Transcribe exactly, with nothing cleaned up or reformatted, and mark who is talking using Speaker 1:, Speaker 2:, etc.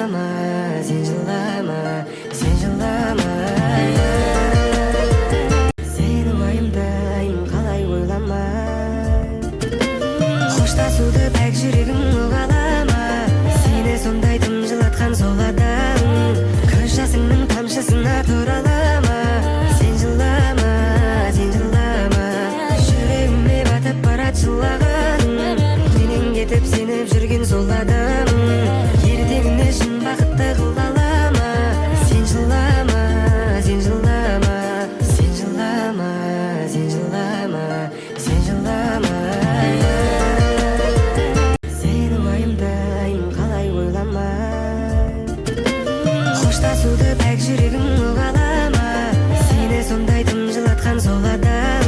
Speaker 1: жылама, сен жылама, сен жылама. Сені уайымдаймын, қалай ойламай. Қоштасуды пәк жүрегім қалама. Сені сондай тым жылатқан сол адам, көз жасыңның тамшысына туралама. Сен жылама, сен жылама, жүрегіме батып барат жылағаның. Менен кетіп сеніп жүрген сол адам, ертеңіне шын бақытты қылалама. Сен жылама, сен жылама, сен жылама, сен жылама, сен жылама. Сені уайымдаймын, қалай ойламай. Қоштасуды пәк жүрегім қалама. Сені сондай тым жылатқан сол адам.